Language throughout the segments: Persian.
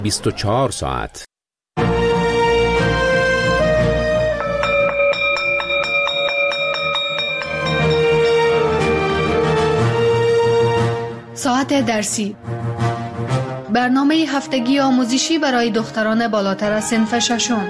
24 ساعت. ساعت درسی، برنامه هفتگی آموزشی برای دختران بالاتر از صنف ششم.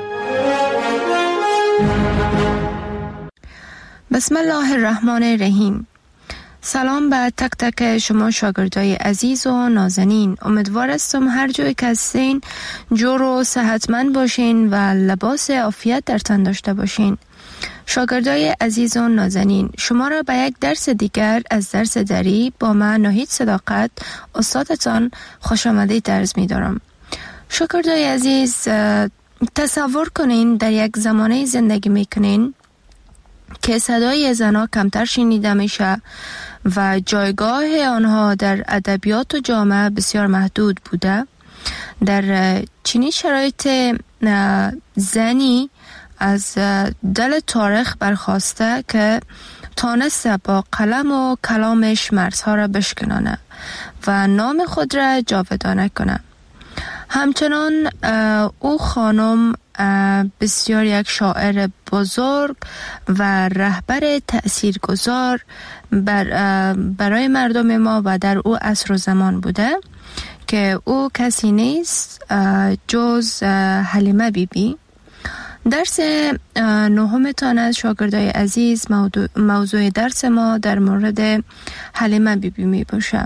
بسم الله الرحمن الرحیم. سلام به تک تک شما شاگردای عزیز و نازنین. امیدوار هستم هر جایی که هستین جور و صحتمند باشین و لباس عافیت در تن داشته باشین. شاگردای عزیز و نازنین، شما را به یک درس دیگر از درس دری با من ناهید صداقت استادتان خوش آمدید عرض می دارم. شاگردای عزیز، تصور کنین در یک زمانه زندگی می کنین که صدای زنها کمتر شنیده میشه و جایگاه آنها در ادبیات و جامعه بسیار محدود بوده. در چنین شرایط زنی از دل تاریخ برخواسته که تانسته با قلم و کلامش مرزها را بشکنانه و نام خود را جاودانه کنه. همچنان او خانم بسیار یک شاعر بزرگ و رهبر تأثیرگذار برای مردم ما و در او عصر و زمان بوده که او کسی نیست جز حلیمه بیبی. درس نهمتان از شاگردای عزیز موضوع درس ما در مورد حلیمه بیبی می باشه.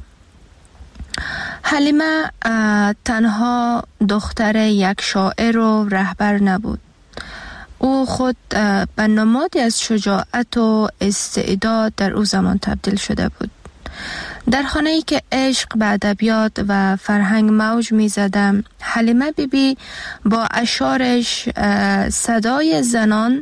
حلیمه تنها دختر یک شاعر و رهبر نبود. او خود به نمادی از شجاعت و استعداد در او زمان تبدیل شده بود. در خانه‌ای که عشق به ادبیات و فرهنگ موج می‌زد، حلیمه بیبی با اشعارش صدای زنان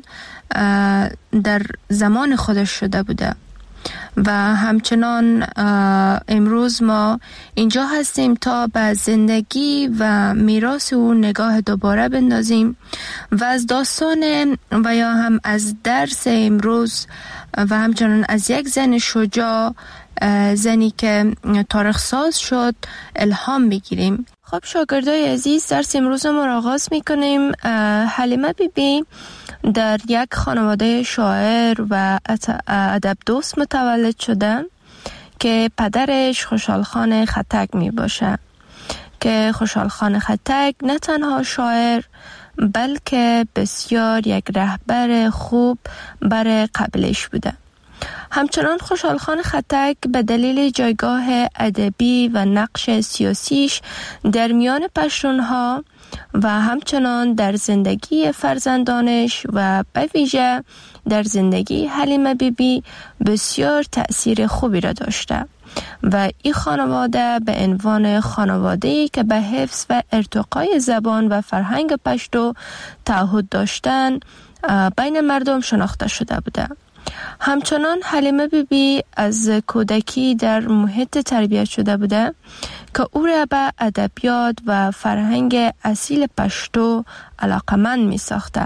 در زمان خودش شده بوده و همچنان امروز ما اینجا هستیم تا به زندگی و میراث او نگاه دوباره بندازیم و از داستان و یا هم از درس امروز و همچنان از یک زن شجاع، زنی که تاریخ ساز شد، الهام بگیریم. خب شاگردای عزیز، درس امروز ما را آغاز میکنیم. حلیمه بیبی در یک خانواده شاعر و ادب دوست متولد شده که پدرش خوشحال خان خطک می باشه که خوشحال خان خطک نه تنها شاعر بلکه بسیار یک رهبر خوب برای قبیله‌اش بوده. همچنان خوشحال خان خطک به دلیل جایگاه ادبی و نقش سیاسیش در میان پشتونها و همچنان در زندگی فرزندانش و به ویژه در زندگی حلیمه بیبی بسیار تأثیر خوبی را داشته و این خانواده به عنوان خانواده‌ای که به حفظ و ارتقای زبان و فرهنگ پشتو تعهد داشتن بین مردم شناخته شده بوده. همچنان حلیمه بیبی از کودکی در محیط تربیت شده بوده که او را به ادبیات و فرهنگ اصیل پشتو علاقمند می ساخته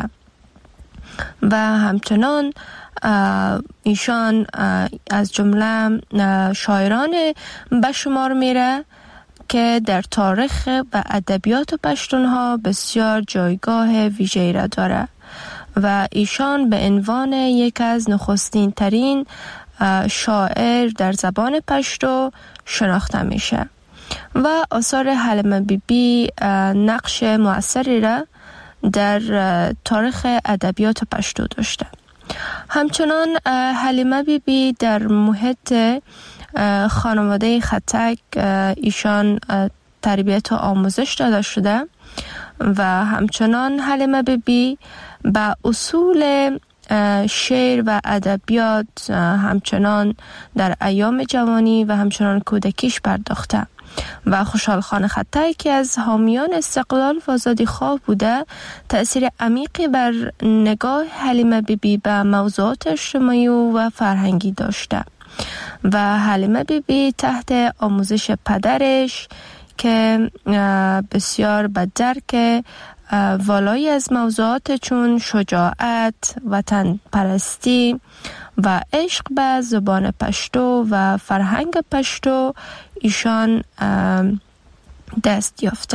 و همچنان ایشان از جمله شاعران به شمار میره که در تاریخ و ادبیات پشتونها بسیار جایگاه ویژه‌ای را داره و ایشان به عنوان یک از نخستین ترین شاعر در زبان پشتو شناخته میشه و آثار حلیمه بیبی نقش مؤثری را در تاریخ ادبیات پشتو داشته. همچنان حلیمه بیبی در محیط خانواده خطک ایشان تربیت و آموزش داده شده و همچنان حلیمه بیبی به اصول شعر و ادبیات همچنان در ایام جوانی و همچنان کودکیش پرداخته و خوشحال خان خطک که از حامیان استقلال و آزادی خواه بوده تأثیر عمیقی بر نگاه حلیمه بیبی به موضوعات اجتماعی و فرهنگی داشته و حلیمه بیبی تحت آموزش پدرش که بسیار به درک والایی از موضوعات چون شجاعت، وطن پرستی و عشق به زبان پشتو و فرهنگ پشتو ایشان دست یافته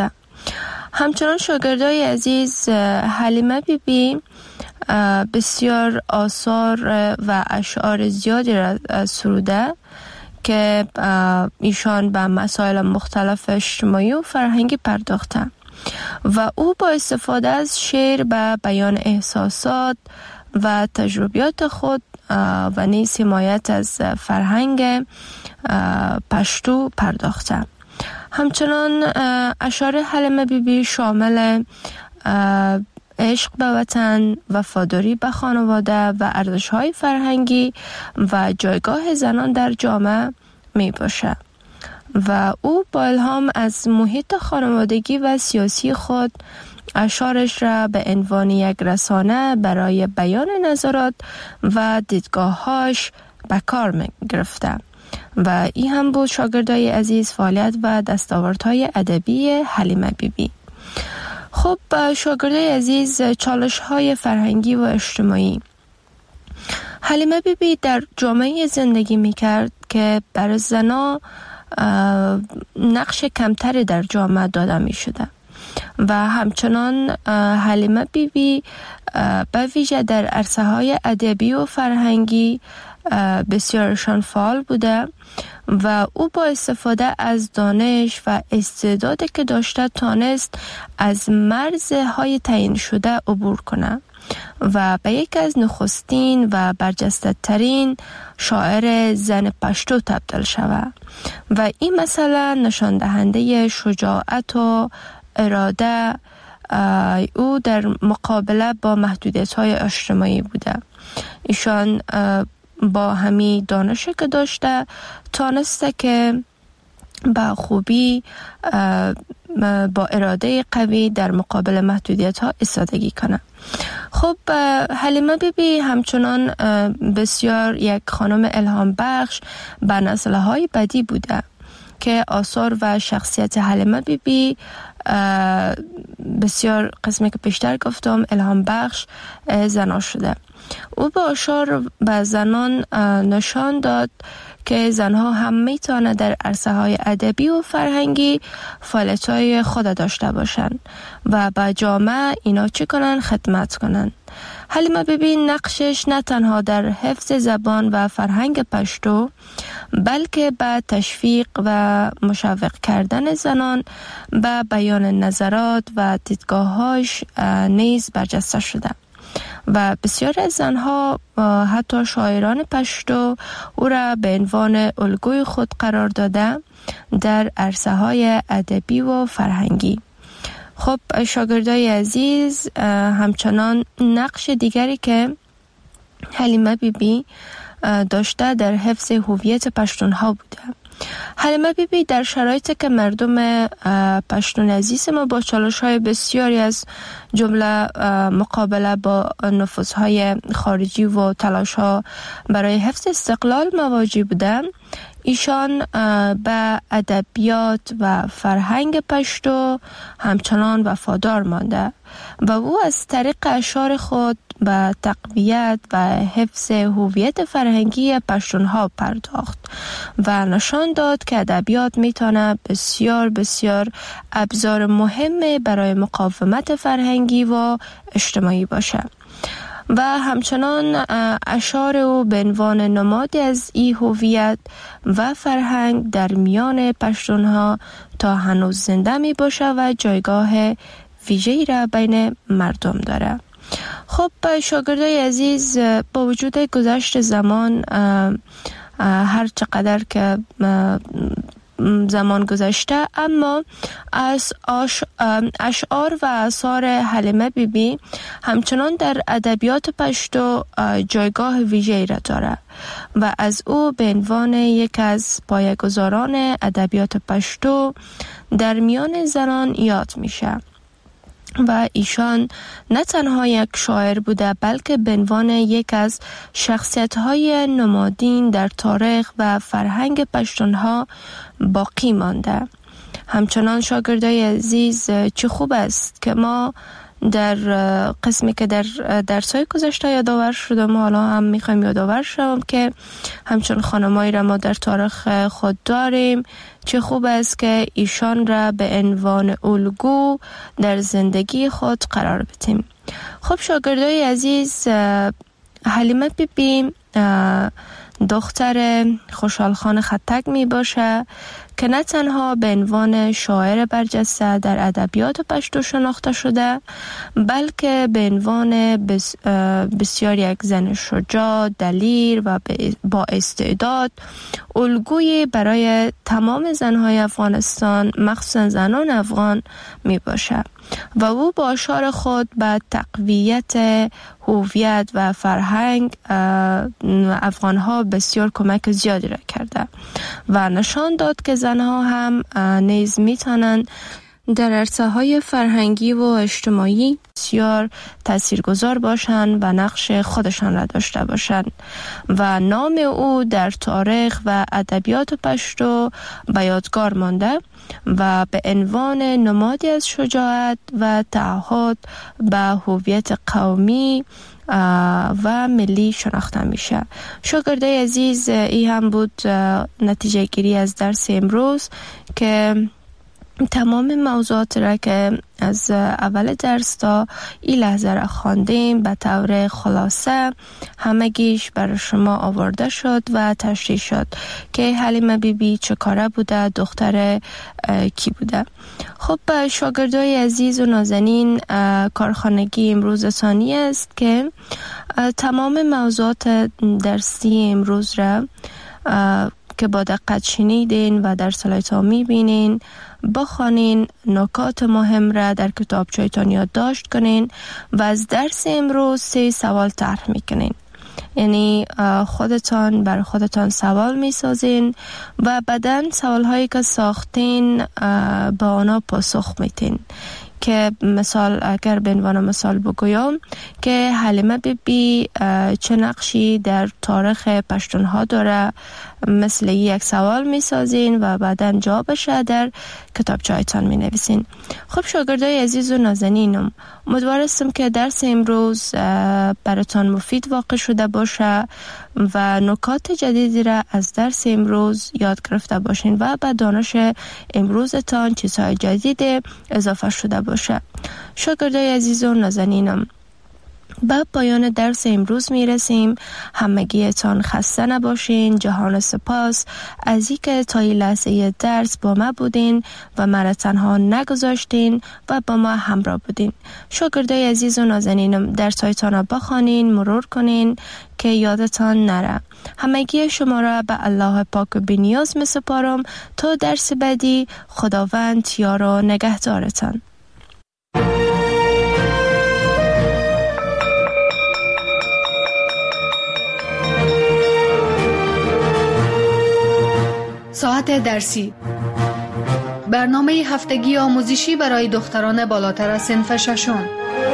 همچنان شاگردای عزیز، حلیمه بیبی بسیار آثار و اشعار زیادی را سروده که ایشان به مسائل مختلف اجتماعی و فرهنگی پرداخته و او با استفاده از شعر به بیان احساسات و تجربیات خود و نیز حمایت از فرهنگ پشتو پرداخته. همچنان اشعار حلیمه بیبی شامل عشق به وطن، وفاداری به خانواده و ارزش‌های فرهنگی و جایگاه زنان در جامعه می باشه و او با الهام از محیط خانوادگی و سیاسی خود اشعارش را به عنوان یک رسانه برای بیان نظرات و دیدگاه‌هاش به کار می گرفته و این هم بود شاگردای عزیز فعالیت و دستاوردهای ادبی حلیمه بیبی. خب شاگردای عزیز، چالش‌های فرهنگی و اجتماعی. حلیمه بیبی در جامعه زندگی می‌کرد که برای زن‌ها نقش کمتری در جامعه داده می‌شده و همچنان حلیمه بیبی به ویژه در عرصه‌های ادبی و فرهنگی بسیارشان فعال بوده و او با استفاده از دانش و استعدادی که داشته تانست از مرزهای تعیین شده عبور کنه و به یکی از نخستین و برجسته ترین شاعر زن پشتو تبدیل شود و این مثلا نشان دهنده شجاعت و اراده او در مقابله با محدودیت‌های اجتماعی بوده. ایشان با همین دانشی که داشته تانسته که با خوبی با اراده قوی در مقابل محدودیت ها ایستادگی کنه. خب حلیمه بیبی همچنان بسیار یک خانم الهام بخش به نسل‌های بعدی بوده که آثار و شخصیت حلیمه بیبی بسیار قسمی که پیشتر گفتم الهام بخش زنان شده. او با اشعار به زنان نشان داد که زنها هم میتونه در عرصه های ادبی و فرهنگی فعالیت های خود داشته باشند و به جامعه اینا چی کنن؟ خدمت کنن. حلیمه بیبی نقشش نه تنها در حفظ زبان و فرهنگ پشتو بلکه به تشویق و مشوق کردن زنان به بیان نظرات و دیدگاه‌هاش نیز برجسته شده و بسیار از زنها حتی شاعران پشتو او را به عنوان الگوی خود قرار داده در عرصه های ادبی و فرهنگی. خب شاگردای عزیز، همچنان نقش دیگری که حلیمه بیبی داشته در حفظ هویت پشتونها بوده. حلیمه بیبی در شرایطی که مردم پشتون عزیز ما با چالش‌های بسیاری از جمله مقابله با نفوذهای خارجی و تلاش‌ها برای حفظ استقلال مواجه بودند، ایشان به ادبیات و فرهنگ پشتو همچنان وفادار مانده و او از طریق اشعار خود به تقویت و حفظ هویت فرهنگی پشتونها پرداخت و نشان داد که ادبیات میتونه بسیار بسیار ابزار مهم برای مقاومت فرهنگی و اجتماعی باشه و همچنان اشعار او به عنوان نمادی از این هویت و فرهنگ در میان پشتونها تا هنوز زنده می باشه و جایگاه ویژه‌ای را بین مردم داره. خب شاگردای عزیز، با وجود گذشت زمان، هر چقدر که زمان گذشته، اما از اشعار و آثار حلیمه بیبی همچنان در ادبیات پشتو جایگاه ویژه‌ای را دارد و از او به عنوان یک از پایه‌گذاران ادبیات پشتو در میان زنان یاد میشه و ایشان نه تنها یک شاعر بوده بلکه به عنوان یک از شخصیت‌های نمادین در تاریخ و فرهنگ پشتونها باقی مانده. همچنان شاگردای عزیز، چه خوب است که ما در قسمی که در درس‌های گذشته یادآور شدم، حالا هم میخوایم یادآور شوم که همچون خانمایی را ما در تاریخ خود داریم. چه خوب است که ایشان را به عنوان الگو در زندگی خود قرار بدیم. خب شاگردای عزیز، حلیمه بیبی دختر خوشحال خان خطک می باشه که نه تنها به عنوان شاعر برجسته در ادبیات پشتو شناخته شده، بلکه به عنوان بسیار یک زن شجاع، دلیر و با استعداد، الگویی برای تمام زنهای افغانستان، مخصوصا زنان افغان می باشه و او با اشعار خود به تقویت هویت و فرهنگ افغانها بسیار کمک زیادی را کرده و نشان داد که زنها هم نیز میتونن در عرصه‌های فرهنگی و اجتماعی بسیار تاثیرگذار باشند و نقش خودشان را داشته باشند و نام او در تاریخ و ادبیات پشتو به یادگار مانده و به عنوان نمادی از شجاعت و تعهد به هویت قومی و ملی شناخته میشه. شاگردای عزیز، این هم بود نتیجه گیری از درس امروز که تمام موضوعات را که از اول درس تا این لحظه را خواندیم به طور خلاصه همگیش برای شما آورده شد و تشریح شد که حلیمه بیبی چه کاره بوده، دختر کی بوده. خب شاگردای عزیز و نازنین، کارخانگی امروز ثانی است که تمام موضوعات درسی امروز را که با دقت شنیدین و در سلایت ها میبینین بخوانین، نکات مهم را در کتابچه‌تان یادداشت کنین و از درس امروز 3 سوال طرح میکنین. یعنی خودتان بر خودتان سوال میسازین و بعداً سوال هایی که ساختین با آنها پاسخ میتین. که مثال اگر به عنوان مثال بگویم که حلیمه بیبی چه نقشی در تاریخ پشتونها داره، مثل یک سوال می سازین و بعداً جوابش در کتابچه‌تان می نویسین. خب شاگردای عزیز و نازنینم، امیدوارم که درس امروز براتان مفید واقع شده باشه و نکات جدیدی را از درس امروز یاد گرفته باشین و به دانش امروزتان چیزهای جدید اضافه شده باشه. شاگردای عزیز و نازنینم، به پایان درس امروز میرسیم. همگیتان خسته نباشین. جهان سپاس از اینکه تا این لحظه درس با ما بودین و مرا تنها نگذاشتین و با ما همراه بودین. شاگردای عزیز و نازنینم، درسایتان را بخوانین، مرور کنین که یادتان نره. همگی شما را به الله پاک و بی‌نیاز میسپارم تا درس بعدی. خداوند یار و نگهدارتان. ساعت درسی، برنامه هفتگی آموزشی برای دختران بالاتر از صنف ششم.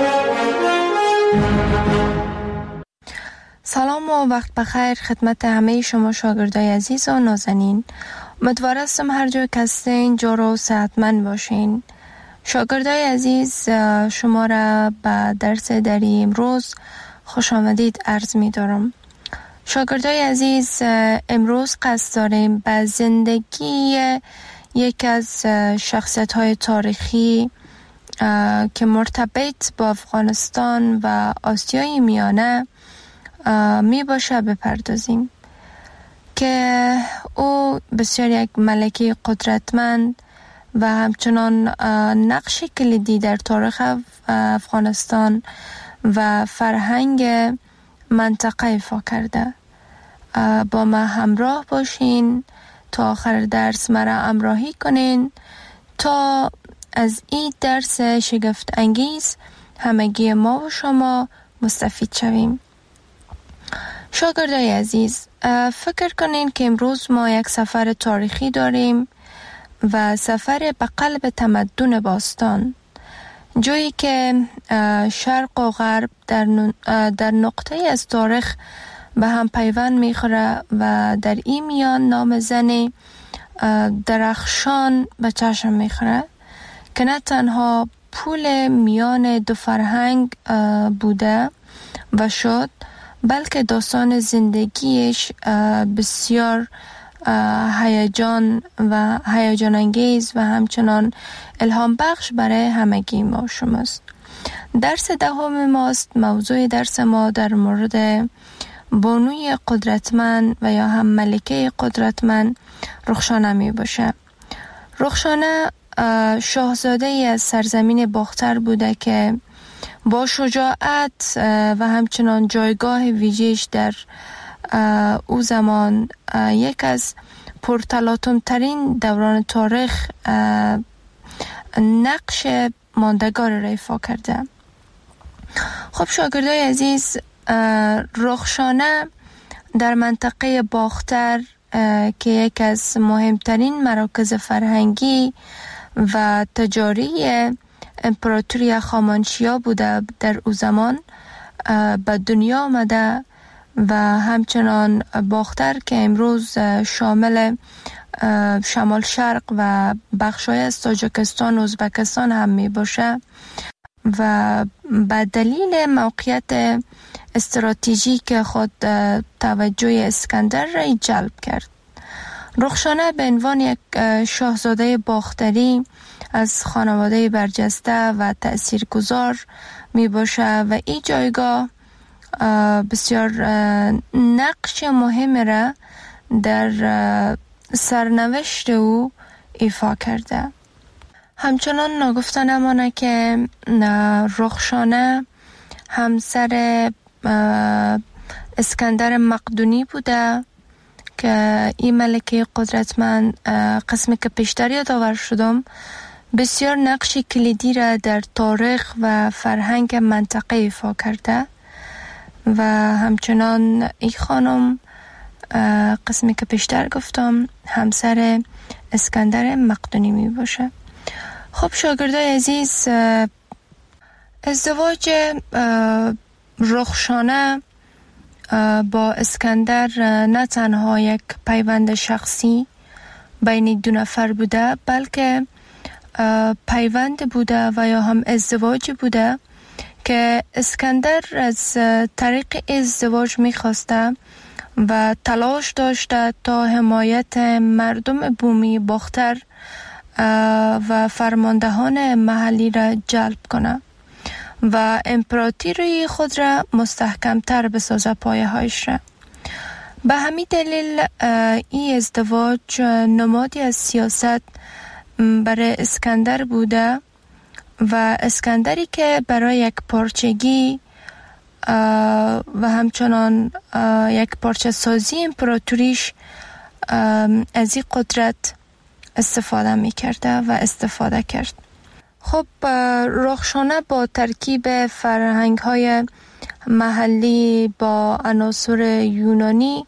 سلام و وقت بخیر خدمت همه شما شاگردای عزیز و نازنین. امیدوارم هر جای که هستین جور و صحتمند باشین. شاگردای عزیز، شما را به درس دری امروز خوش آمدید عرض می دارم. شاگردای عزیز، امروز قصد داریم به زندگی یک از شخصیت‌های تاریخی که مرتبط با افغانستان و آسیای میانه می باشه بپردازیم که او بسیار یک ملکه قدرتمند و همچنان نقش کلیدی در تاریخ افغانستان و فرهنگ منطقه ایفا کرده. با ما همراه باشین تا آخر درس مرا همراهی کنین تا از این درس شگفت انگیز همگی ما و شما مستفید شویم. شاگردای عزیز، فکر کنین که امروز ما یک سفر تاریخی داریم و سفر به قلب تمدن باستان، جایی که شرق و غرب در نقطه از تاریخ به هم پیوند میخوره و در این میان نام زنی درخشان به چشم میخوره که نه تنها پول میان دو فرهنگ بوده و شد، بلکه داستان زندگیش بسیار هیجان انگیز و همچنان الهام بخش برای همگی ما شماست. درس دهم ماست. موضوع درس ما در مورد بانوی قدرتمند و یا هم ملکه قدرتمند رخشانه می باشه. رخشانه شاهزاده ای از سرزمین باختر بوده که با شجاعت و همچنان جایگاه ویژه‌اش در او زمان یک از پرتلاطم ترین دوران تاریخ نقش ماندگار را ایفا کرده. خب شاگردای عزیز، رخشانه در منطقه باختر که یک از مهمترین مراکز فرهنگی و تجاری امپراتوری هخامنشیا بوده در او زمان به دنیا آمده و همچنان باختر که امروز شامل شمال شرق و بخشای از تاجیکستان و ازبکستان هم می باشه و به دلیل موقعیت استراتژیک خود توجه اسکندر را جلب کرد. رخشانه به عنوان یک شاهزاده باختری از خانواده برجسته و تأثیرگذار می باشه و این جایگاه بسیار نقش مهم را در سرنوشت او ایفا کرده. همچنان ناگفته نمانه که رخشانه همسر اسکندر مقدونی بوده که این ملکه قدرتمند، قسمی که پیشتر یادآور شدم، بسیار نقش کلیدی را در تاریخ و فرهنگ منطقه ایفا کرده و همچنان این خانم قسمی که پیشتر گفتم همسر اسکندر مقدونی می باشه. خب شاگردای عزیز، ازدواج رخشانه با اسکندر نه تنها یک پیوند شخصی بین دو نفر بوده، بلکه پیوند بوده و یا هم ازدواج بوده که اسکندر از طریق ازدواج می‌خواسته و تلاش داشته تا حمایت مردم بومی باختر و فرماندهان محلی را جلب کنه و امپراتوری خود را مستحکم‌تر بسازه، پایه‌هایش را. به همین دلیل این ازدواج نمادی از سیاست برای اسکندر بوده و اسکندری که برای یک پارچگی و همچنان یک پارچه سازی امپراتوریش از این قدرت استفاده می کرده و استفاده کرد. خب رخشانه با ترکیب فرهنگ های محلی با عناصر یونانی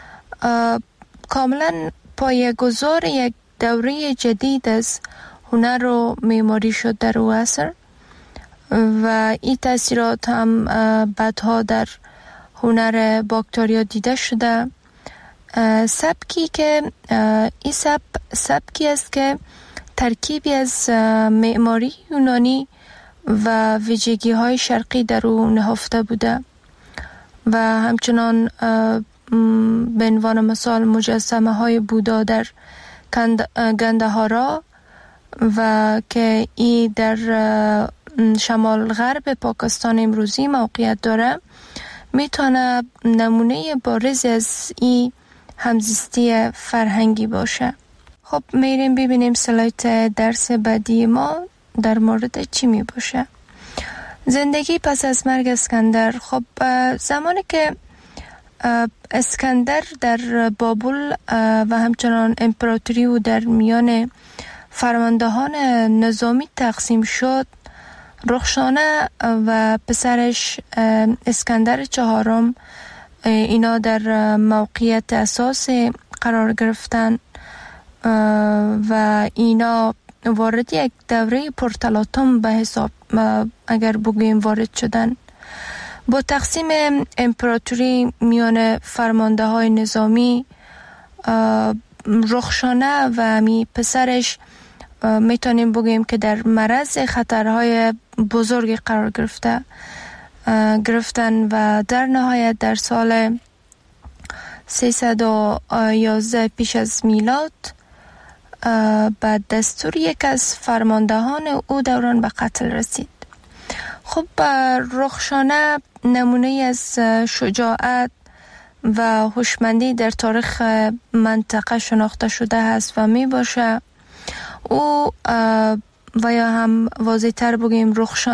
کاملا پایه‌گذار یک دوره جدید از هنر و معماری شد در او عصر و این تاثیرات هم بعدها در هنر باکتریا دیده شده. سبکی که این سبکی است که ترکیبی از معماری یونانی و ویژگی های شرقی در او نهفته بوده و همچنان به عنوان مثال مجسمه های بودا در گندهارا و که این در شمال غرب پاکستان امروزی موقعیت داره میتونه نمونه بارز از این همزیستی فرهنگی باشه. خب میریم ببینیم سلایت درس بعدی ما در مورد چی می باشه. زندگی پس از مرگ اسکندر. خب زمانی که اسکندر در بابل و همچنان امپراتوری و در میان فرماندهان نظامی تقسیم شد، رخشانه و پسرش اسکندر چهارم اینا در موقعیت اساسی قرار گرفتن و اینا وارد یک دوره پرتلاطم به حساب اگر بگوییم وارد شدن. با تقسیم امپراتوری میان فرمانده های نظامی، رخشانه و می پسرش میتونیم بگیم که در معرض خطرهای بزرگی قرار گرفتن و در نهایت در سال 311 پیش از میلاد بعد دستور یک از فرماندهان او دوران به قتل رسید. خب رخشانه نمونه از شجاعت و هوشمندی در تاریخ منطقه شناخته شده است و می باشه. او و یا هم واضح تر بگیم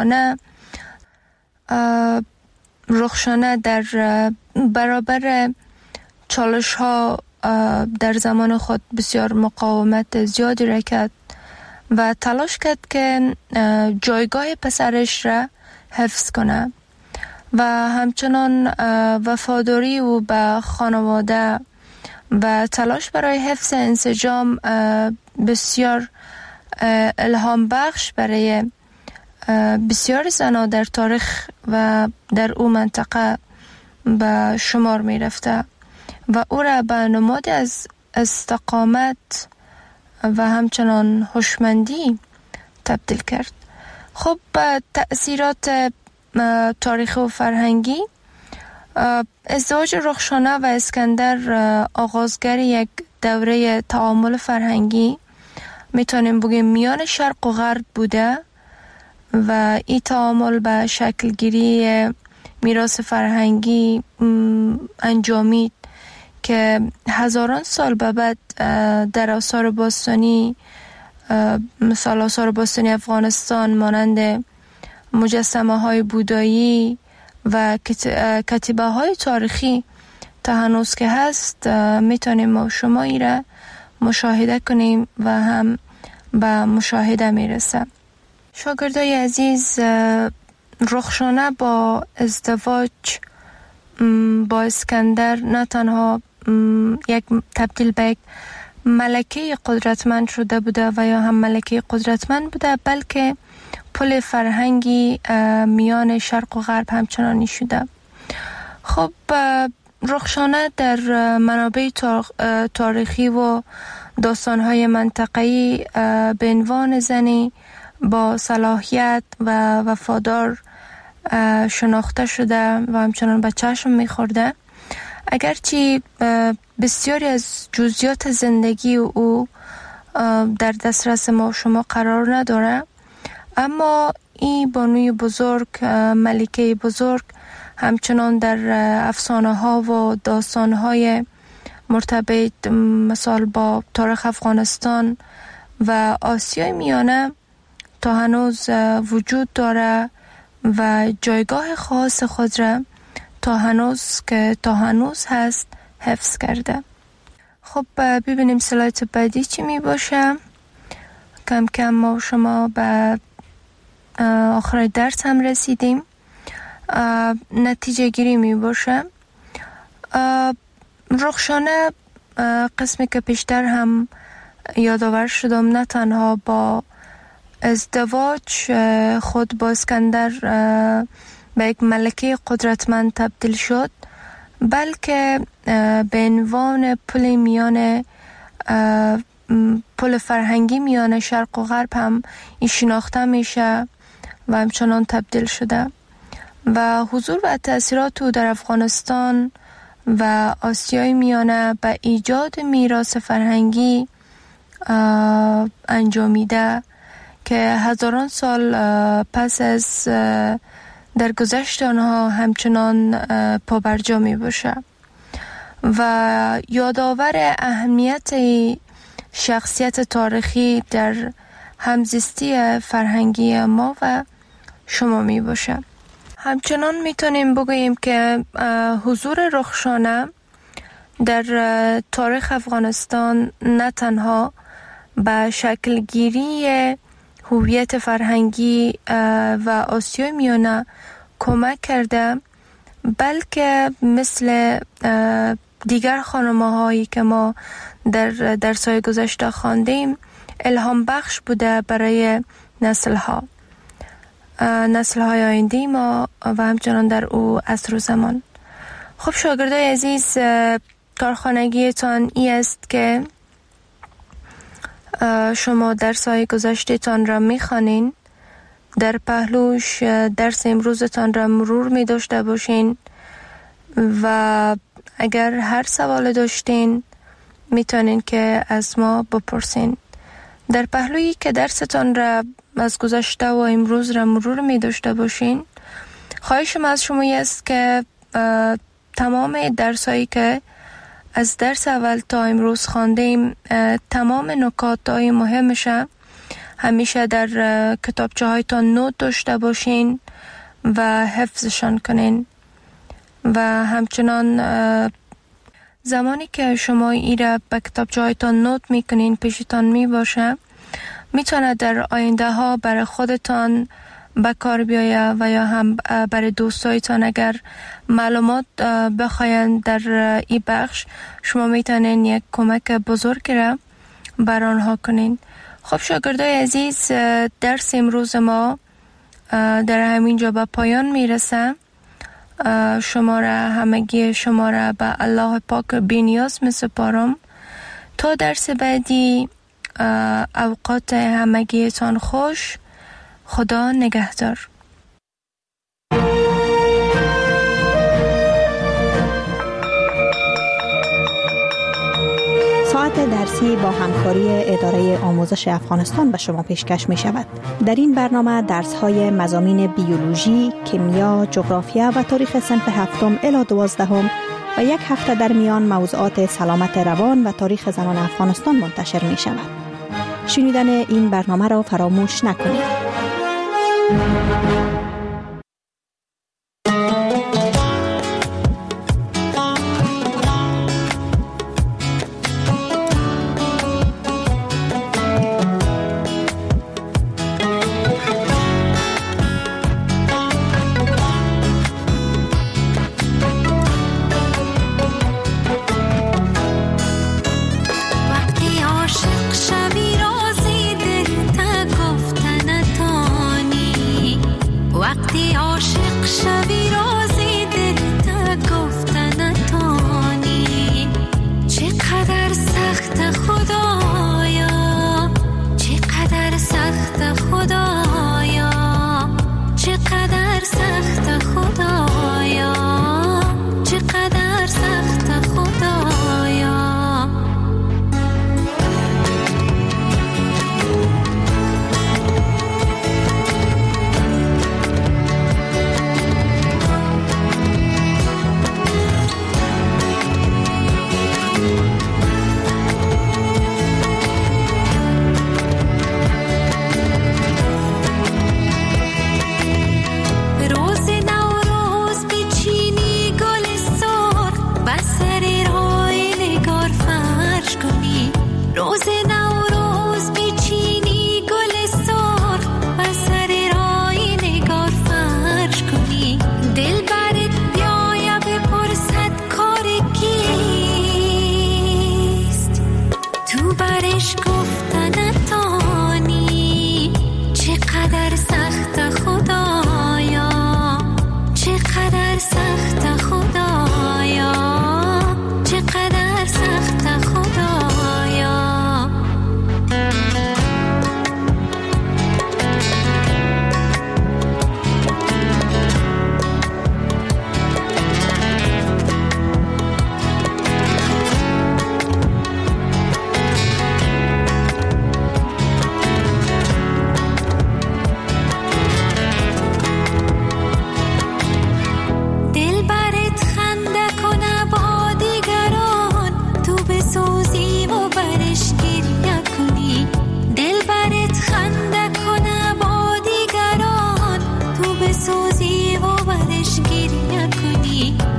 رخشانه در برابر چالش ها در زمان خود بسیار مقاومت زیادی را کرد و تلاش کرد که جایگاه پسرش را حفظ کنه و همچنان وفاداری او به خانواده و تلاش برای حفظ انسجام بسیار الهام بخش برای بسیار زنان در تاریخ و در او منطقه به شمار می رفته و او را به نماد از استقامت و همچنان هوشمندی تبدیل کرد. خب تأثیرات تاریخی و فرهنگی، ازدواج رخشانه و اسکندر آغازگر یک دوره تعامل فرهنگی میتونیم بگیم میان شرق و غرب بوده و این تعامل به شکل گیری میراث فرهنگی انجامید که هزاران سال به بعد در آثار باستانی، مثال آثار باستانی افغانستان مانند مجسمه های بودایی و کتیبه های تاریخی تا هنوز که هست میتونیم ما شما ای را مشاهده کنیم و هم به مشاهده میرسه. شاگردای عزیز، رخشانه با ازدواج با اسکندر نه تنها یک تبدیل به یک ملکه قدرتمند شده بوده و یا هم ملکه قدرتمند بوده، بلکه پل فرهنگی میان شرق و غرب همچنانی شده. خب رخشانه در منابع تاریخی و داستان‌های منطقه‌ای به عنوان زنی با صلاحیت و وفادار شناخته شده و همچنان به چشم می‌خورده. اگرچه بسیاری از جزئیات زندگی او در دسترس ما شما قرار نداره، اما این بانوی بزرگ، ملکه بزرگ، همچنان در افسانه ها و داستان های مرتبط مثال با تاریخ افغانستان و آسیای میانه تا هنوز وجود داره و جایگاه خاص خود را تا هنوز هست حفظ کرده. خب ببینیم سلایت بعدی چی می باشه. کم کم ما و شما به آخر درس هم رسیدیم. نتیجه گیری می باشه. رخشانه قسمی که پیشتر هم یادآور شدم نه تنها با ازدواج خود با اسکندر به یک ملکه قدرتمند تبدیل شد، بلکه به عنوان پل فرهنگی میان شرق و غرب هم این شناخته میشه و همچنان تبدیل شده و حضور و تأثیرات او در افغانستان و آسیای میانه به ایجاد میراث فرهنگی انجامیده که هزاران سال پس از درگذشت آنها همچنان پابرجا می باشه و یادآور اهمیت شخصیت تاریخی در همزیستی فرهنگی ما و شما می باشه. همچنان میتونیم بگوییم که حضور رخشانه در تاریخ افغانستان نه تنها به شکل گیری هویت فرهنگی و آسیای میانه کمک کرده، بلکه مثل دیگر خانم‌هایی که ما در درس‌های گذشته خواندیم الهام بخش بوده برای نسل‌های آینده ما و همچنان در او عصر و زمان. خب شاگردای عزیز، کارخانگیتان ای است که شما درس‌های گذشته‌تان را می‌خوانین، در پهلوش درس امروزتان را مرور می داشته باشین و اگر هر سوال داشتین میتونین که از ما بپرسین. در پهلویی که درستان را از گذشته و امروز را مرور می داشته باشین، خواهشم از شما است که تمام درسایی که از درس اول تا امروز خواندیم، تمام نکات‌های مهمش همیشه در کتابچه هایتان نوت داشته باشین و حفظشان کنین و همچنان زمانی که شما ایره به کتابچه هایتان نوت میکنین پیشتان میباشه، میتونه در آینده ها برای خودتان به کار بیایه و یا هم برای دوستایتان اگر معلومات بخواین در این بخش، شما میتونین یک کمک بزرگ را بر آنها کنین. خب شاگردای عزیز، درس امروز ما در همین جا به پایان میرسه. همگی شما را به الله پاک بی‌نیاز میسپارم. تا درس بعدی، اوقات همگیتان خوش. خدا نگهدار. ساعت درسی با همکاری اداره آموزش افغانستان به شما پیشکش می شود. در این برنامه درس های مضامین بیولوژی، کیمیا، جغرافیا و تاریخ صنف 7 الی 12 و یک هفته در میان موضوعات سلامت روان و تاریخ زنان افغانستان منتشر می شود. شنیدن این برنامه را فراموش نکنید. سوزی و برش گریه کنی.